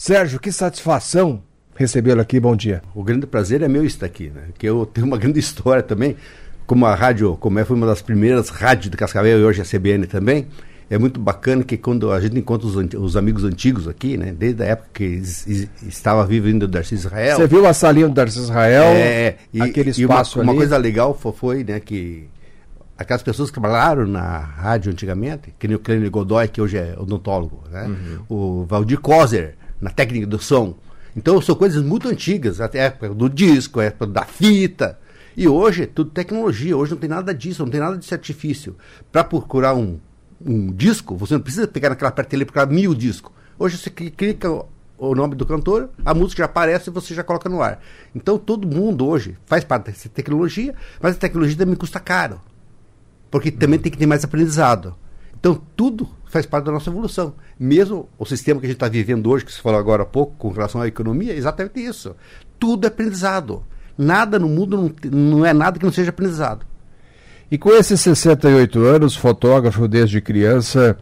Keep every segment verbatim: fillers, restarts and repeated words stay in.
Sérgio, que satisfação recebê-lo aqui, bom dia. O grande prazer é meu estar aqui, né? Porque eu tenho uma grande história também, como a rádio, como é, foi uma das primeiras rádios de Cascavel e hoje a C B N também. É muito bacana que quando a gente encontra os, os amigos antigos aqui, né? Desde a época que is, is, estava vivo ainda o Darcy Israel. Você viu a salinha do Darcy Israel? É, e, aquele espaço e uma, ali. Uma coisa legal foi, foi, né, que aquelas pessoas que trabalharam na rádio antigamente, que nem o Clênio Godoy, que hoje é odontólogo, né? Uhum. O Valdir Kozer, na técnica do som. Então são coisas muito antigas, até a época do disco, a época da fita. E hoje é tudo tecnologia, hoje não tem nada disso, não tem nada desse artifício. Para procurar um, um disco, você não precisa pegar naquela prateleira e procurar mil discos. Hoje você clica o nome do cantor, a música já aparece e você já coloca no ar. Então todo mundo hoje faz parte dessa tecnologia, mas a tecnologia também custa caro. Porque também tem que ter mais aprendizado. Então, tudo faz parte da nossa evolução. Mesmo o sistema que a gente está vivendo hoje, que você falou agora há pouco, com relação à economia, é exatamente isso. Tudo é aprendizado. Nada no mundo não, não é nada que não seja aprendizado. E com esses sessenta e oito anos, fotógrafo desde criança,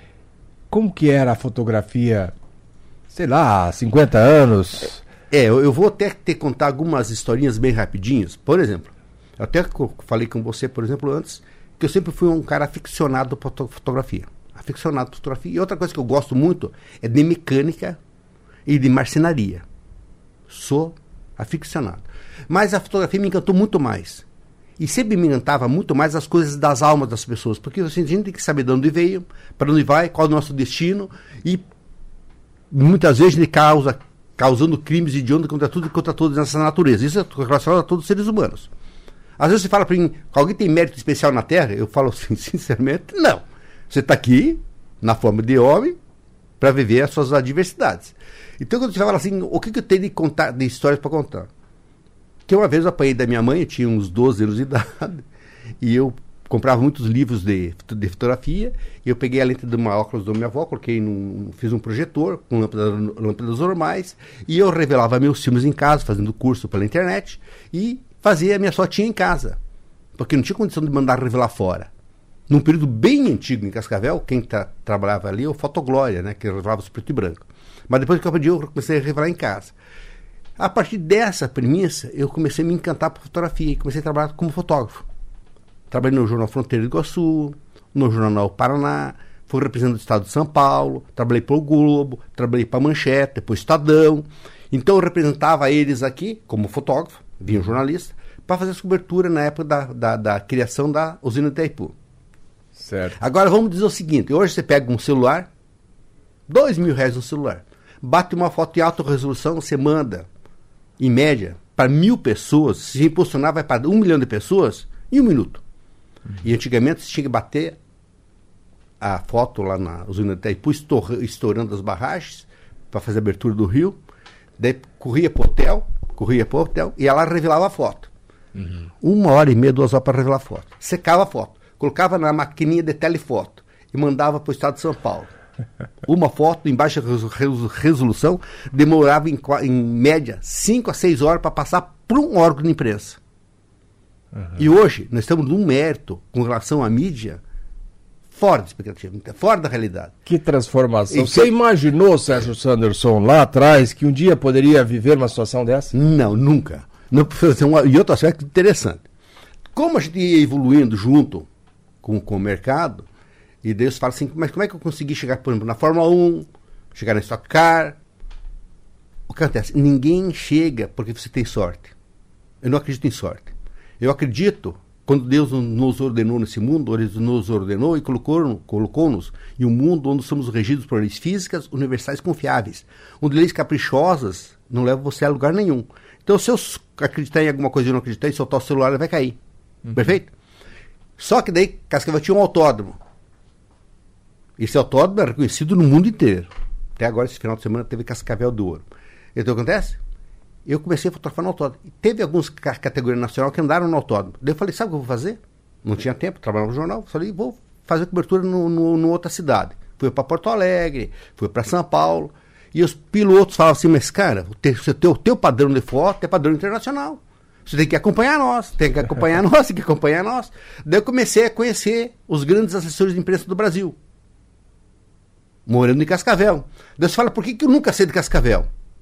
como que era a fotografia, sei lá, há cinquenta anos? É, eu, eu vou até ter contar algumas historinhas bem rapidinhas. Por exemplo, eu até falei com você, por exemplo, antes, que eu sempre fui um cara aficionado por fotografia. Aficionado por fotografia. E outra coisa que eu gosto muito é de mecânica e de marcenaria. Sou aficionado. Mas a fotografia me encantou muito mais. E sempre me encantava muito mais as coisas das almas das pessoas. Porque assim, a gente tem que saber de onde veio, para onde vai, qual é o nosso destino. E muitas vezes a gente causa, causando crimes hediondos contra tudo e contra todos nessa natureza. Isso é relacionado a todos os seres humanos. Às vezes você fala para mim, alguém tem mérito especial na Terra? Eu falo assim, sinceramente, não. Você está aqui, na forma de homem, para viver as suas adversidades. Então, quando você fala assim, o que, que eu tenho de, contar, de histórias para contar? Que uma vez eu apanhei da minha mãe, eu tinha uns doze anos de idade, e eu comprava muitos livros de, de fotografia, e eu peguei a lente de uma óculos da minha avó, coloquei num, fiz um projetor com lâmpadas, lâmpadas normais, e eu revelava meus filmes em casa, fazendo curso pela internet, e fazia a minha fotinha em casa, porque não tinha condição de mandar revelar fora. Num período bem antigo em Cascavel, quem tá, trabalhava ali é o Fotoglória, né, que revelava os preto e branco. Mas depois que eu aprendi, eu comecei a revelar em casa. A partir dessa premissa, eu comecei a me encantar por fotografia e comecei a trabalhar como fotógrafo. Trabalhei no Jornal Fronteira do Iguaçu, no Jornal Paraná, fui representante do Estado de São Paulo, trabalhei para o Globo, trabalhei para a Manchete, depois Estadão. Então eu representava eles aqui como fotógrafo, vinha um jornalista, para fazer essa cobertura na época da, da, da criação da usina de Itaipu. Certo. Agora vamos dizer o seguinte, hoje você pega um celular, dois mil reais no celular, bate uma foto em alta resolução, você manda, em média, para mil pessoas, se impulsionar vai para um milhão de pessoas em um minuto. Uhum. E antigamente você tinha que bater a foto lá na usina de Itaipu, estourando as barragens, para fazer a abertura do rio, daí corria para o hotel, corria para o hotel e ela revelava a foto. Uhum. Uma hora e meia, duas horas para revelar a foto. Secava a foto, colocava na maquininha de telefoto e mandava para o estado de São Paulo. Uma foto em baixa resolução demorava em, em média cinco a seis horas para passar por um órgão de imprensa. Uhum. E hoje nós estamos num mérito com relação à mídia fora da expectativa, fora da realidade. Que transformação. Você imaginou, Sérgio Sanderson, lá atrás, que um dia poderia viver uma situação dessa? Não, nunca. Não, e outro aspecto interessante. Como a gente ia evoluindo junto com, com o mercado, e Deus fala assim, mas como é que eu consegui chegar, por exemplo, na Fórmula um, chegar na Stock Car? O que acontece? Ninguém chega porque você tem sorte. Eu não acredito em sorte. Eu acredito, quando Deus nos ordenou nesse mundo, Ele nos ordenou e colocou-nos colocou em um mundo onde somos regidos por leis físicas universais confiáveis, onde leis caprichosas não levam você a lugar nenhum. Então, se eu acreditar em alguma coisa e não acreditar, e soltar o celular, ele vai cair. Uhum. Perfeito? Só que daí, Cascavel tinha um autódromo. Esse autódromo é reconhecido no mundo inteiro. Até agora, esse final de semana, teve Cascavel do Ouro. Então, o que acontece? Eu comecei a fotografar no autódromo. E teve algumas categorias nacionais que andaram no autódromo. Daí eu falei, sabe o que eu vou fazer? Não tinha tempo, trabalhava no jornal. Falei, vou fazer cobertura no, no, no outra cidade. Fui para Porto Alegre, fui para São Paulo. E os pilotos falavam assim, mas cara, o teu, o teu, teu padrão de foto é padrão internacional. Você tem que acompanhar nós, tem que acompanhar nós, tem que acompanhar nós. Daí eu comecei a conhecer os grandes assessores de imprensa do Brasil. morando em Cascavel. Deus fala, por que, que eu nunca saí de Cascavel?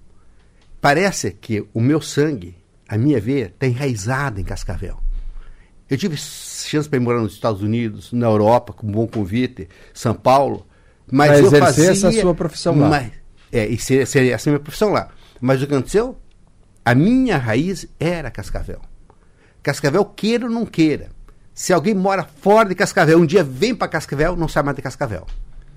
Parece que o meu sangue, a minha veia, está enraizada em Cascavel. Eu tive chance para ir morar nos Estados Unidos, na Europa, com um bom convite, São Paulo, mas pra eu exercer fazia... essa sua profissão lá. Mas, é, e seria, seria essa minha profissão lá. Mas o que aconteceu? A minha raiz era Cascavel. Cascavel, queira ou não queira. Se alguém mora fora de Cascavel, um dia vem para Cascavel, não sai mais de Cascavel.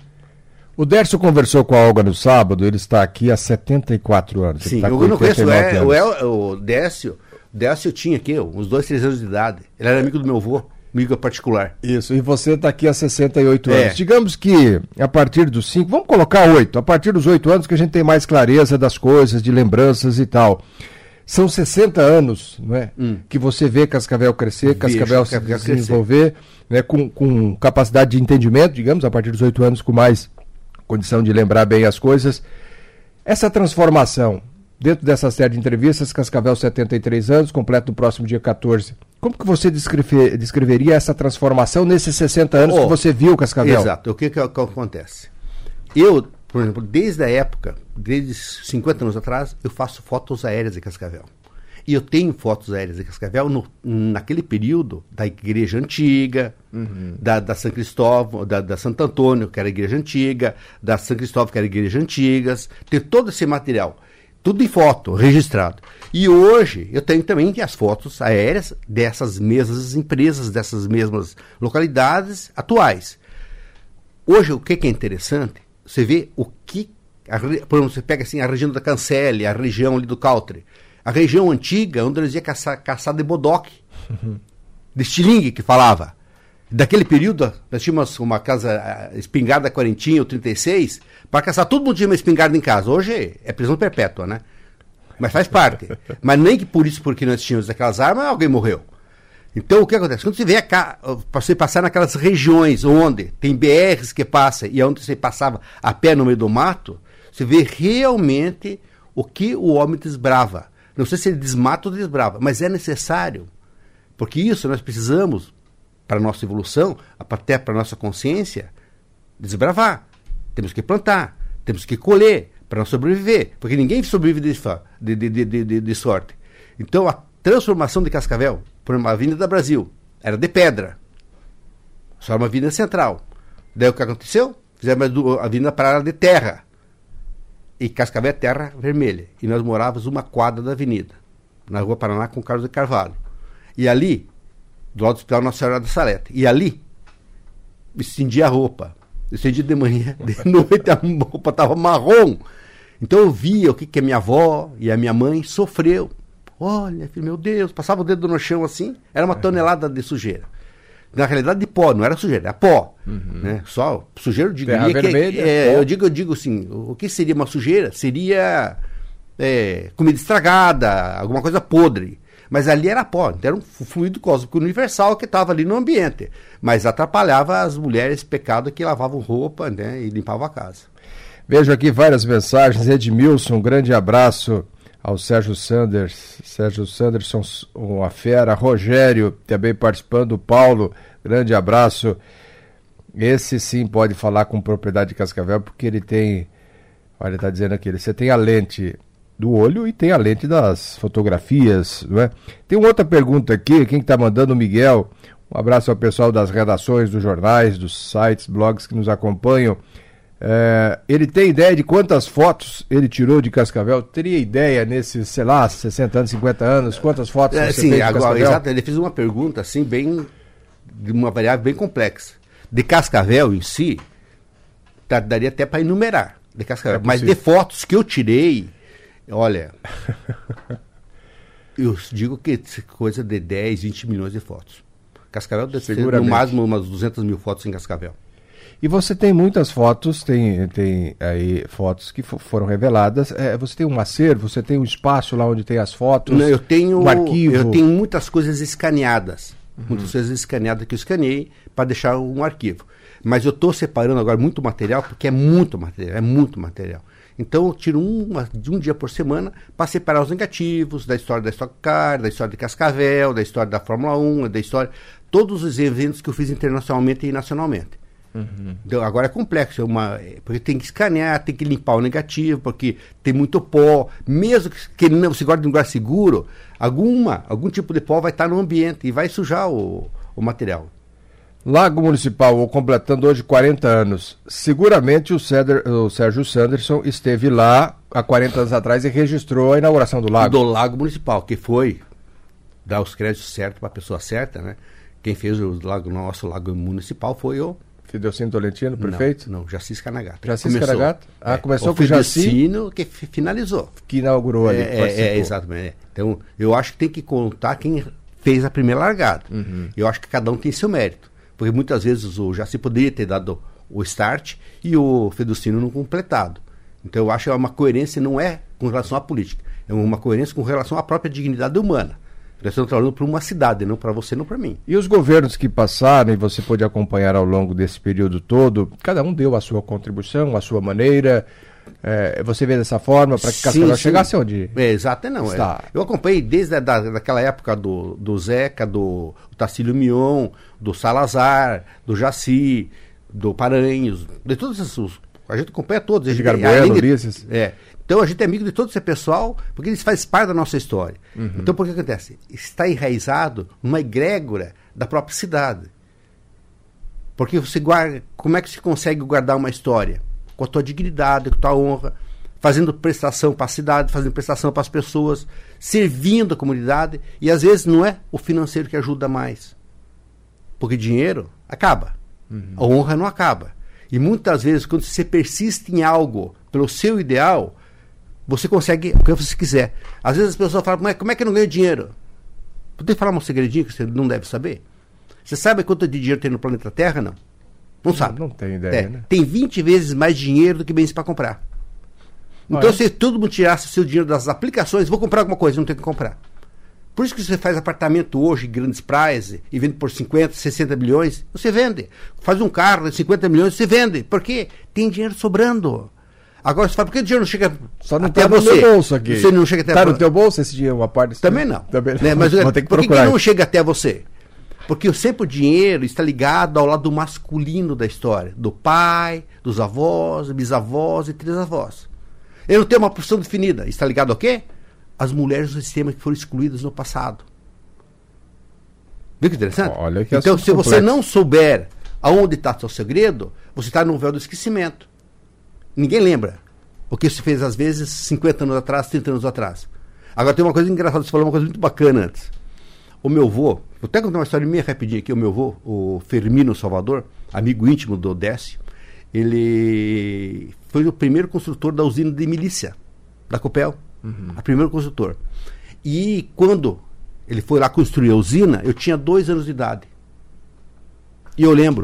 O Dércio conversou com a Olga no sábado, ele está aqui há setenta e quatro anos. Sim, tá eu não conheço o, é, o, El, o Décio. O Décio tinha aqui, uns dois, três anos de idade. Ele era amigo do meu avô, amigo particular. Isso, e você está aqui há sessenta e oito É. anos. Digamos que a partir dos cinco, vamos colocar oito, a partir dos oito anos que a gente tem mais clareza das coisas, de lembranças e tal. São sessenta anos, não é? Hum. Que você vê Cascavel crescer, Cascavel se desenvolver, né, com, com capacidade de entendimento, digamos, a partir dos oito anos, com mais condição de lembrar bem as coisas. Essa transformação, dentro dessa série de entrevistas, Cascavel setenta e três anos, completo no próximo dia quatorze. Como que você descrever, descreveria essa transformação nesses sessenta anos oh, que você viu Cascavel? Exato. O que, que, que acontece? Eu, por exemplo, desde a época, desde cinquenta anos atrás, eu faço fotos aéreas de Cascavel. E eu tenho fotos aéreas de Cascavel no, naquele período da igreja antiga, uhum. da, da São Cristóvão, da, da Santo Antônio, que era a igreja antiga, da São Cristóvão, que era a igreja antigas. Tem todo esse material. Tudo em foto, registrado. E hoje eu tenho também as fotos aéreas dessas mesmas empresas, dessas mesmas localidades atuais. Hoje o que, que é interessante? Você vê o que... A, por exemplo, você pega assim a região da Cancele, a região ali do Cautre. A região antiga, onde eles iam caçar, caçar de bodoque. Uhum. De estilingue, que falava. Daquele período, nós tínhamos uma casa espingarda quarentinha ou trinta e seis, para caçar, todo mundo tinha uma espingarda em casa. Hoje é prisão perpétua, né? Mas faz parte. Mas nem que por isso, porque nós tínhamos aquelas armas, alguém morreu. Então, o que acontece? Quando você vê para você passar naquelas regiões onde tem B Rs que passam e onde você passava a pé no meio do mato, você vê realmente o que o homem desbrava. Não sei se ele desmata ou desbrava, mas é necessário. Porque isso nós precisamos, para a nossa evolução, até para a nossa consciência, desbravar. Temos que plantar, temos que colher para não sobreviver, porque ninguém sobrevive de, de, de, de, de, de sorte. Então, a transformação de Cascavel por uma avenida Brasil era de pedra, só uma avenida central. Daí o que aconteceu? Fizemos a avenida Paraná de terra, e Cascavel é terra vermelha, e nós morávamos uma quadra da avenida, na rua Paraná com Carlos de Carvalho. E ali, do lado do Hospital Nossa Senhora da Salete, e ali, estendia a roupa. Eu estendi de manhã, de noite a roupa estava marrom. Então eu via o que, que a minha avó e a minha mãe sofreu. Olha, filho, meu Deus, passava o dedo no chão assim, era uma tonelada de sujeira. Na realidade de pó, não era sujeira, era pó. Uhum. Né? Só sujeira eu digo, Terra que, vermelha, é, eu digo, eu digo assim, o que seria uma sujeira? Seria é, comida estragada, alguma coisa podre. Mas ali era pó, então era um fluido cósmico universal que estava ali no ambiente. Mas atrapalhava as mulheres pecado que lavavam roupa, né, e limpavam a casa. Vejo aqui várias mensagens. Edmilson, um grande abraço ao Sérgio Sanders. Sérgio Sanderson, uma fera. Rogério, também participando. Paulo, grande abraço. Esse sim pode falar com propriedade de Cascavel, porque ele tem... Olha, ele está dizendo aqui, você tem a lente do olho e tem a lente das fotografias, não é? Tem uma outra pergunta aqui, quem está mandando? O Miguel. Um abraço ao pessoal das redações, dos jornais, dos sites, blogs que nos acompanham. É, ele tem ideia de quantas fotos ele tirou de Cascavel? Teria ideia nesses, sei lá, sessenta anos, cinquenta anos, quantas fotos é, você sim, fez de agora, Cascavel? Exato, ele fez uma pergunta assim, bem, de uma variável bem complexa. De Cascavel em si, tá, daria até para enumerar, de Cascavel. É mas de fotos que eu tirei, olha, eu digo que coisa de dez, vinte milhões de fotos. Cascavel deve ter no máximo umas duzentas mil fotos em Cascavel. E você tem muitas fotos, tem, tem aí fotos que foram reveladas. É, você tem um acervo, você tem um espaço lá onde tem as fotos? Não, eu tenho um arquivo. Eu tenho muitas coisas escaneadas. Uhum. Muitas coisas escaneadas que eu escaneei para deixar um arquivo. Mas eu estou separando agora muito material, porque é muito material, é muito material. Então eu tiro uma, de um dia por semana para separar os negativos da história da Stock Car, da história de Cascavel, da história da Fórmula um, da história... Todos os eventos que eu fiz internacionalmente e nacionalmente. Uhum. Então, agora é complexo, é uma, porque tem que escanear, tem que limpar o negativo, porque tem muito pó. Mesmo que ele não se guarde em um lugar seguro, alguma, algum tipo de pó vai estar no ambiente e vai sujar o, o material. Lago Municipal, completando hoje quarenta anos. Seguramente o, Ceder, o Sérgio Sanderson esteve lá há quarenta anos atrás e registrou a inauguração do lago. Do Lago Municipal, que foi dar os créditos certos para a pessoa certa, né? Quem fez o lago, nosso Lago Municipal foi o Fidelcino Tolentino, prefeito? Não, não, Jacis Kanagato. Jacis Kanagato? Ah, é, começou o com o Jacis. Fidelcino que f- finalizou. Que inaugurou ali. É, é, é, exatamente. Então, eu acho que tem que contar quem fez a primeira largada. Uhum. Eu acho que cada um tem seu mérito. Porque muitas vezes o Jaci poderia ter dado o start e o Fidelcino não completado. Então, eu acho que é uma coerência, não é com relação à política. É uma coerência com relação à própria dignidade humana. Nós estamos trabalhando para uma cidade, não para você, não para mim. E os governos que passaram, e você pôde acompanhar ao longo desse período todo, cada um deu a sua contribuição, a sua maneira. É, você vê dessa forma para que Cascavel chegasse onde é, exato, não. É. Eu acompanhei desde a, da, daquela época do, do Zeca, do, do Tacílio Mion, do Salazar, do Jaci, do Paranhos, de todos esses. A gente acompanha todos. Edgar Bueno, Ulisses. É. Então a gente é amigo de todo esse pessoal, porque eles fazem parte da nossa história. Uhum. Então por que acontece? Está enraizado numa egrégora da própria cidade. Porque você guarda, como é que se consegue guardar uma história? Com a tua dignidade, com a tua honra, fazendo prestação para a cidade, fazendo prestação para as pessoas, servindo a comunidade, e às vezes não é o financeiro que ajuda mais. Porque dinheiro acaba. Uhum. A honra não acaba. E muitas vezes, quando você persiste em algo pelo seu ideal, você consegue o que você quiser. Às vezes as pessoas falam, mas como é que eu não ganho dinheiro? Poder falar um segredinho que você não deve saber? Você sabe quanto de dinheiro tem no planeta Terra, não? Não sabe. Não, não tem ideia, é, né? Tem vinte vezes mais dinheiro do que bens para comprar. Então, ah, é? Se todo mundo tirasse o seu dinheiro das aplicações, vou comprar alguma coisa, não tem que comprar. Por isso que você faz apartamento hoje em grandes praias e vende por cinquenta, sessenta milhões, você vende. Faz um carro de cinquenta milhões, você vende. Por quê? Tem dinheiro sobrando. Agora você fala, por que o dinheiro não chega Só não até tá você? No meu bolso aqui. Você não chega até tá no teu bolso esse dinheiro, uma parte desse Também não. Também não. Né? Mas vou ter que por que, procurar. que não chega até você? Porque sempre o dinheiro está ligado ao lado masculino da história. Do pai, dos avós, bisavós e trisavós. Ele não tem uma profissão definida. Está ligado ao quê? As mulheres do sistema que foram excluídas no passado. Viu que interessante? Olha que então, se complexo. Você não souber aonde está o seu segredo, você está no véu do esquecimento. Ninguém lembra o que você fez, às vezes, cinquenta anos atrás, trinta anos atrás. Agora, tem uma coisa engraçada, você falou uma coisa muito bacana antes. O meu avô, vou até contar uma história minha rapidinho aqui, o meu avô, o Firmino Salvador, amigo íntimo do Décio, ele foi o primeiro construtor da usina de milícia, da Copel, uhum. A primeiro construtor. E quando ele foi lá construir a usina, eu tinha dois anos de idade. E eu lembro,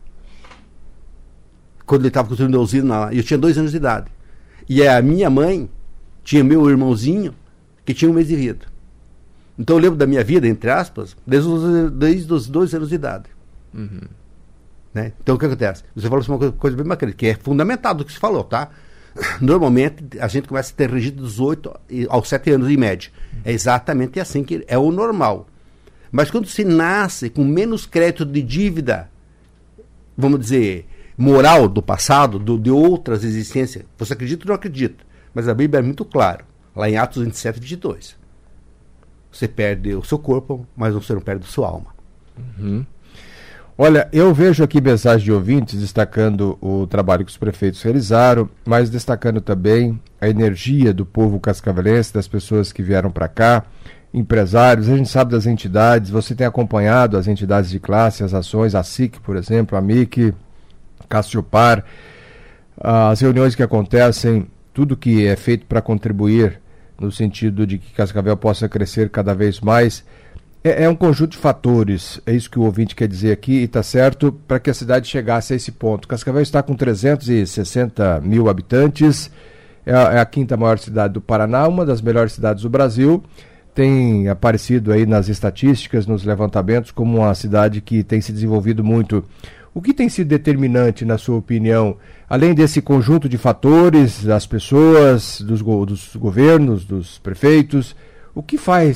quando ele estava construindo a usina, eu tinha dois anos de idade. E a minha mãe tinha meu irmãozinho, que tinha um mês de vida. Então eu lembro da minha vida, entre aspas, desde os, desde os dois anos de idade. Uhum. Né? Então o que acontece? Você falou uma coisa, coisa bem bacana, que é fundamental do que você falou, tá? Normalmente a gente começa a ter registro dos oito aos sete anos em média. É exatamente assim que é o normal. Mas quando você nasce com menos crédito de dívida, vamos dizer, moral do passado, do, de outras existências, você acredita ou não acredita? Mas a Bíblia é muito clara, lá em Atos vinte e sete, vinte e dois. Você perde o seu corpo, mas você não perde a sua alma. Uhum. Olha, eu vejo aqui mensagens de ouvintes destacando o trabalho que os prefeitos realizaram, mas destacando também a energia do povo cascavelense, das pessoas que vieram para cá, empresários, a gente sabe das entidades, você tem acompanhado as entidades de classe, as ações, a S I C, por exemplo, a M I C, Cassiopar, as reuniões que acontecem, tudo que é feito para contribuir no sentido de que Cascavel possa crescer cada vez mais. É, é um conjunto de fatores, é isso que o ouvinte quer dizer aqui, e está certo, para que a cidade chegasse a esse ponto. Cascavel está com trezentos e sessenta mil habitantes, é a, é a quinta maior cidade do Paraná, uma das melhores cidades do Brasil, tem aparecido aí nas estatísticas, nos levantamentos, como uma cidade que tem se desenvolvido muito. O que tem sido determinante, na sua opinião, além desse conjunto de fatores, das pessoas, dos, go- dos governos, dos prefeitos, o que faz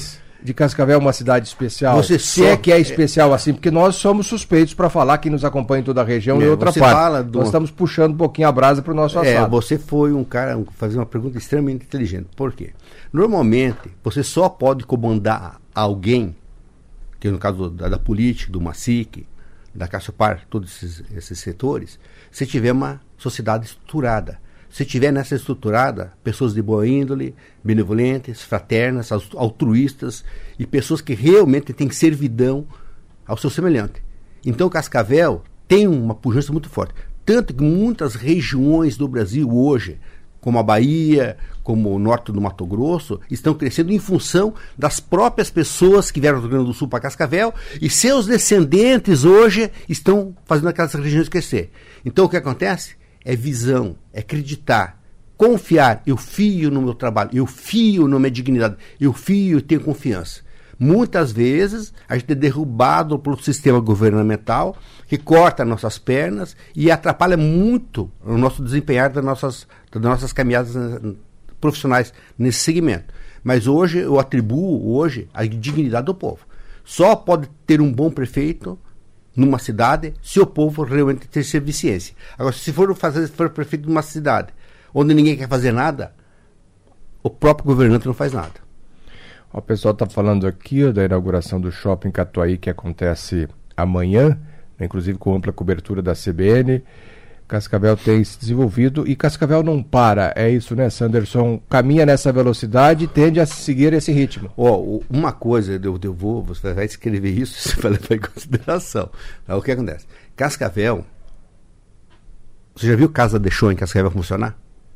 de Cascavel uma cidade especial? Você Se só, é que é especial é... assim, porque nós somos suspeitos para falar, quem nos acompanha em toda a região é, e outra você parte. Fala do... Nós estamos puxando um pouquinho a brasa para o nosso é, assado. Você foi um cara, um, fazer uma pergunta extremamente inteligente. Por quê? Normalmente, você só pode comandar alguém, que no caso da, da política, do MASIC, da Caçopar, todos esses, esses setores, se tiver uma sociedade estruturada. Se tiver nessa estruturada, pessoas de boa índole, benevolentes, fraternas, altruístas e pessoas que realmente têm servidão ao seu semelhante. Então Cascavel tem uma pujança muito forte. Tanto que muitas regiões do Brasil hoje, como a Bahia, como o norte do Mato Grosso, estão crescendo em função das próprias pessoas que vieram do Rio Grande do Sul para Cascavel e seus descendentes hoje estão fazendo aquelas regiões crescer. Então o que acontece? É visão, é acreditar, confiar. Eu fio no meu trabalho, eu fio na minha dignidade, eu fio e tenho confiança. Muitas vezes a gente é derrubado pelo sistema governamental que corta nossas pernas e atrapalha muito o nosso desempenhar das nossas, das nossas caminhadas profissionais nesse segmento. Mas hoje eu atribuo hoje a dignidade do povo. Só pode ter um bom prefeito numa cidade se o povo realmente ter eficiência. Agora, se for fazer se for prefeito de uma cidade onde ninguém quer fazer nada, o próprio governante não faz nada. O pessoal está falando aqui ó, da inauguração do Shopping Catuaí, que acontece amanhã, né, inclusive com ampla cobertura da C B N. Cascavel tem se desenvolvido e Cascavel não para, é isso, né, Sanderson? Caminha nessa velocidade e tende a seguir esse ritmo. Oh, uma coisa, eu, eu vou, você vai escrever isso, você vai levar em consideração. O que acontece? Cascavel, você já viu Casa de Show em Cascavel funcionar?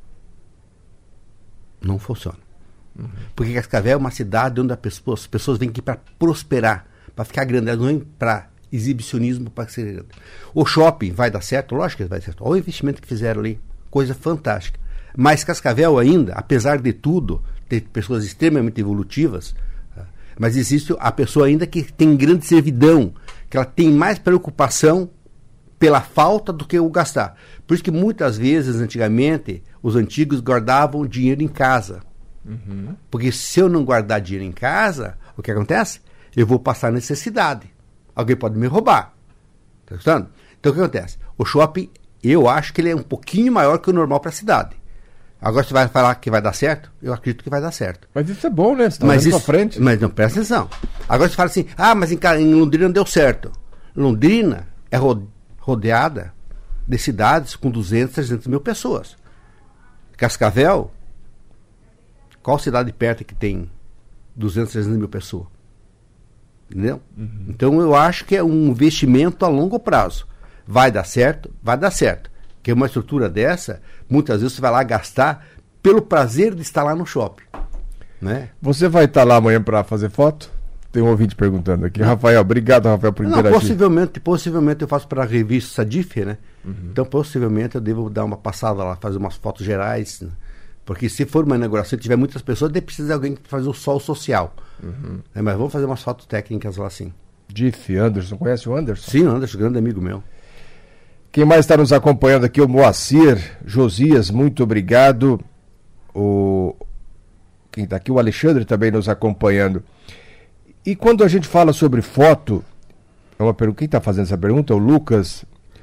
Não funciona. Uhum. Porque Cascavel é uma cidade onde as pessoas, as pessoas vêm aqui para prosperar, para ficar grande, elas não vêm para exibicionismo, para ser grande. O shopping vai dar certo? Lógico que vai dar certo. Olha o investimento que fizeram ali, coisa fantástica. Mas Cascavel ainda, apesar de tudo, ter pessoas extremamente evolutivas, mas existe a pessoa ainda que tem grande servidão, que ela tem mais preocupação pela falta do que o gastar. Por isso que muitas vezes, antigamente, os antigos guardavam dinheiro em casa. Uhum. Porque se eu não guardar dinheiro em casa, o que acontece? Eu vou passar necessidade. Alguém pode me roubar. Tá gostando? Então o que acontece? O shopping, eu acho que ele é um pouquinho maior que o normal para a cidade. Agora você vai falar que vai dar certo? Eu acredito que vai dar cerro. Mas isso é bom, né? Você tá mas isso, pra frente. Mas não, presta atenção. Agora você fala assim, ah, mas em, em Londrina não deu certo. Londrina é ro, rodeada de cidades com duzentas, trezentas mil pessoas. Cascavel, qual cidade perto que tem duzentas, trezentas mil pessoas? Entendeu? Uhum. Então eu acho que é um investimento a longo prazo. Vai dar certo? Vai dar certo. Porque uma estrutura dessa, muitas vezes você vai lá gastar pelo prazer de estar lá no shopping. Né? Você vai estar lá amanhã para fazer foto? Tem um ouvinte perguntando aqui. Não. Rafael, obrigado, Rafael, por interagir. Não, possivelmente, possivelmente eu faço para a revista Sadif, né? Uhum. Então possivelmente eu devo dar uma passada lá, fazer umas fotos gerais, né? Porque se for uma inauguração e tiver muitas pessoas, daí precisa de alguém que fazer o sol social. Uhum. É, mas vamos fazer umas fotos técnicas lá sim. Diff, Anderson, conhece o Anderson? Sim, o Anderson, grande amigo meu. Quem mais está nos acompanhando aqui? O Moacir Josias, muito obrigado. O... Quem está aqui? O Alexandre também nos acompanhando. E quando a gente fala sobre foto, é uma pergunta, quem está fazendo essa pergunta? O Lucas.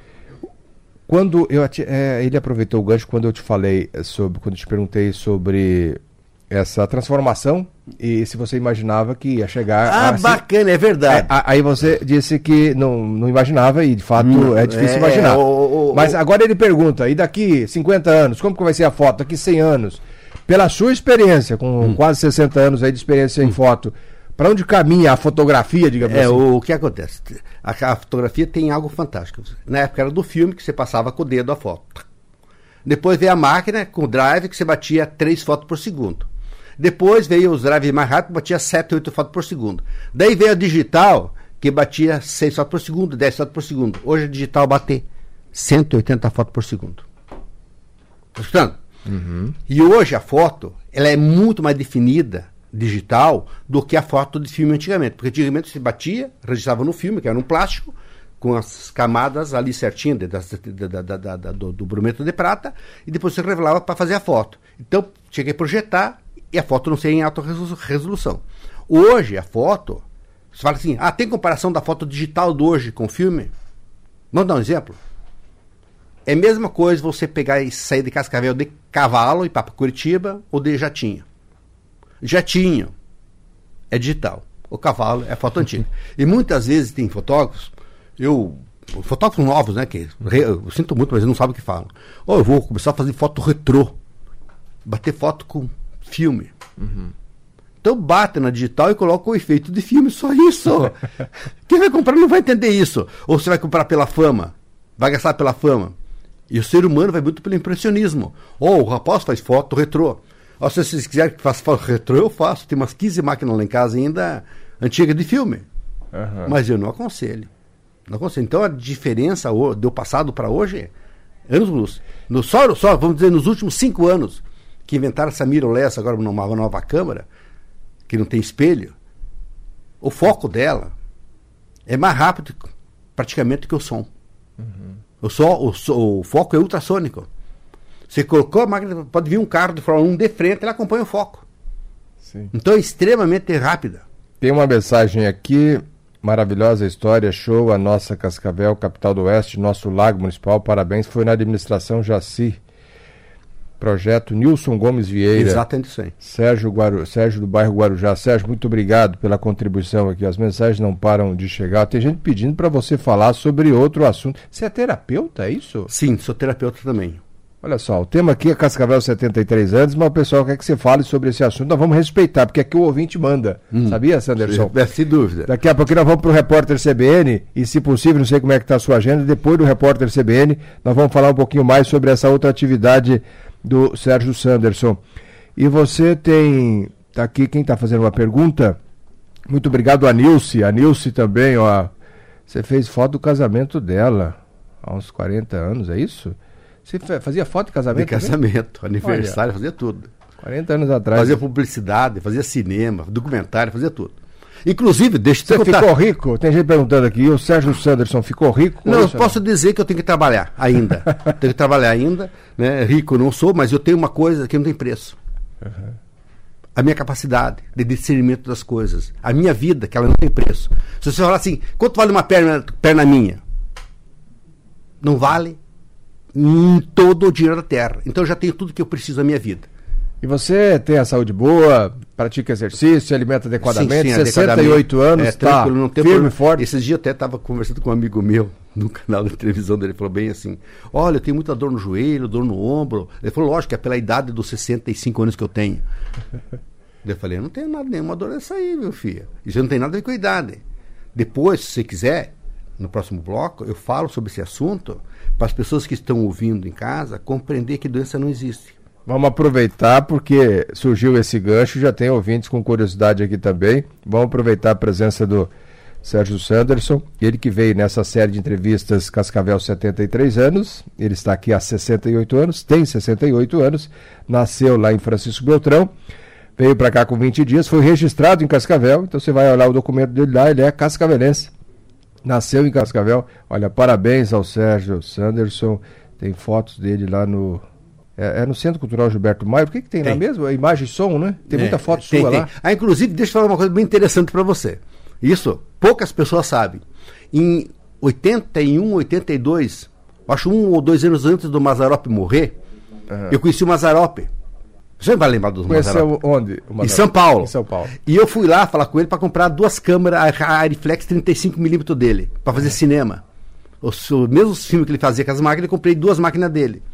Quando eu é, ele aproveitou o gancho quando eu te falei sobre, quando eu te perguntei sobre essa transformação e se você imaginava que ia chegar. Ah, assim, bacana, é verdade. É, aí você disse que não, não imaginava e de fato hum, é difícil é, imaginar. O, o, Mas o... agora ele pergunta, e daqui cinquenta anos, como que vai ser a foto? Daqui cem anos? Pela sua experiência, com hum. quase sessenta anos aí de experiência hum. em foto, para onde caminha a fotografia, digamos é, assim? O, o que acontece? A, a fotografia tem algo fantástico. Na época era do filme que você passava com o dedo a foto. Depois veio a máquina com o drive que você batia três fotos por segundo. Depois veio os drives mais rápidos, batia sete, oito fotos por segundo. Daí veio a digital, que batia seis fotos por segundo, dez fotos por segundo. Hoje a digital bate cento e oitenta fotos por segundo. Está escutando? Uhum. E hoje a foto ela é muito mais definida digital do que a foto de filme antigamente, porque antigamente você batia, registrava no filme, que era um plástico, com as camadas ali certinho de, de, de, de, de, de, do, do bromento de prata, e depois você revelava para fazer a foto. Então tinha que projetar e a foto não saía em alta resolução. Hoje, a foto, você fala assim, ah, tem comparação da foto digital de hoje com o filme? Vamos dar um exemplo? É a mesma coisa você pegar e sair de Cascavel de cavalo e ir para Curitiba ou de jatinho. Jatinho é digital. O cavalo é foto antiga. E muitas vezes tem fotógrafos, eu, fotógrafos novos, né, que eu, eu sinto muito, mas eles não sabem o que falam. Ou oh, eu vou começar a fazer foto retrô. Bater foto com filme. Uhum. Então bate na digital e coloca o efeito de filme, só isso. Quem vai comprar não vai entender isso. Ou você vai comprar pela fama, vai gastar pela fama. E o ser humano vai muito pelo impressionismo. Ou oh, o rapaz faz foto retrô. Ou se vocês quiserem que faça foto retrô, eu faço. Tem umas quinze máquinas lá em casa ainda antigas de filme. Uhum. Mas eu não aconselho. Não aconselho. Então a diferença do passado para hoje é anos luz. No, só, só, vamos dizer, nos últimos cinco anos que inventaram essa mirrorless agora numa nova câmera, que não tem espelho, o foco dela é mais rápido praticamente que o som. Uhum. O, som o, o foco é ultrassônico. Você colocou a máquina, pode vir um carro de Fórmula um de frente, ela acompanha o foco. Sim. Então é extremamente rápida. Tem uma mensagem aqui, maravilhosa história, show, a nossa Cascavel, capital do Oeste, nosso lago municipal, parabéns, foi na administração Jaci. Projeto Nilson Gomes Vieira. Exatamente isso aí. Sérgio, Guaru, Sérgio do bairro Guarujá. Sérgio, muito obrigado pela contribuição aqui. As mensagens não param de chegar. Tem gente pedindo para você falar sobre outro assunto. Você é terapeuta, é isso? Sim, sou terapeuta também. Olha só, o tema aqui é Cascavel setenta e três anos, mas o pessoal quer que você fale sobre esse assunto. Nós vamos respeitar, porque aqui o ouvinte manda. Hum. Sabia, Sanderson? É, sem dúvida. Daqui a pouco nós vamos para o Repórter C B N e, se possível, não sei como é que está a sua agenda, depois do Repórter C B N, nós vamos falar um pouquinho mais sobre essa outra atividade do Sérgio Sanderson. E você tem, tá aqui quem está fazendo uma pergunta, muito obrigado a Nilce, a Nilce também, ó, você fez foto do casamento dela, há uns quarenta anos, é isso? Você fazia foto de casamento? De casamento, também? Aniversário, olha, fazia tudo. quarenta anos atrás. Fazia publicidade, fazia cinema, documentário, fazia tudo. Inclusive, deixa eu te Você contar. Ficou rico? Tem gente perguntando aqui, o Sérgio Sanderson ficou rico? Não, eu posso não? dizer que eu tenho que trabalhar ainda. Tenho que trabalhar ainda, né? Rico não sou, mas eu tenho uma coisa que não tem preço. Uhum. A minha capacidade de discernimento das coisas. A minha vida, que ela não tem preço. Se você falar assim, quanto vale uma perna, perna minha? Não vale hum, todo o dinheiro da terra. Então eu já tenho tudo que eu preciso da minha vida. E você tem a saúde boa, pratica exercício, se alimenta adequadamente, sim, sim, sessenta e oito anos, está é, não tem firme problema. e forte. Esses dias eu até estava conversando com um amigo meu no canal da televisão dele, ele falou bem assim, olha, eu tenho muita dor no joelho, dor no ombro. Ele falou, lógico, que é pela idade dos sessenta e cinco anos que eu tenho. Eu falei, eu não tenho nada, nenhuma dor dessa aí, meu filho. Isso não tem nada a ver com a idade. Depois, se você quiser, no próximo bloco, eu falo sobre esse assunto para as pessoas que estão ouvindo em casa compreender que doença não existe. Vamos aproveitar porque surgiu esse gancho, já tem ouvintes com curiosidade aqui também. Vamos aproveitar a presença do Sérgio Sanderson, ele que veio nessa série de entrevistas Cascavel setenta e três anos, ele está aqui há sessenta e oito anos, tem sessenta e oito anos, nasceu lá em Francisco Beltrão, veio para cá com vinte dias, foi registrado em Cascavel, então você vai olhar o documento dele lá, ele é cascavelense, nasceu em Cascavel. Olha, parabéns ao Sérgio Sanderson, tem fotos dele lá no... É, é no Centro Cultural Gilberto Maio. Por que, que tem, tem lá mesmo? A imagem e som, né? Tem é, muita foto tem, sua tem. lá. Ah, inclusive, deixa eu falar uma coisa bem interessante para você. Isso, poucas pessoas sabem. Em oitenta e um, oitenta e dois, acho um ou dois anos antes do Mazzaropi morrer, uhum. eu conheci o Mazzaropi. Você vai lembrar do Mazzaropi? Onde? Em São Paulo. Em São Paulo. E eu fui lá falar com ele para comprar duas câmeras, a Ariflex trinta e cinco milímetros dele, para fazer uhum. cinema. Os, os mesmos filmes que ele fazia com as máquinas, eu comprei duas máquinas dele.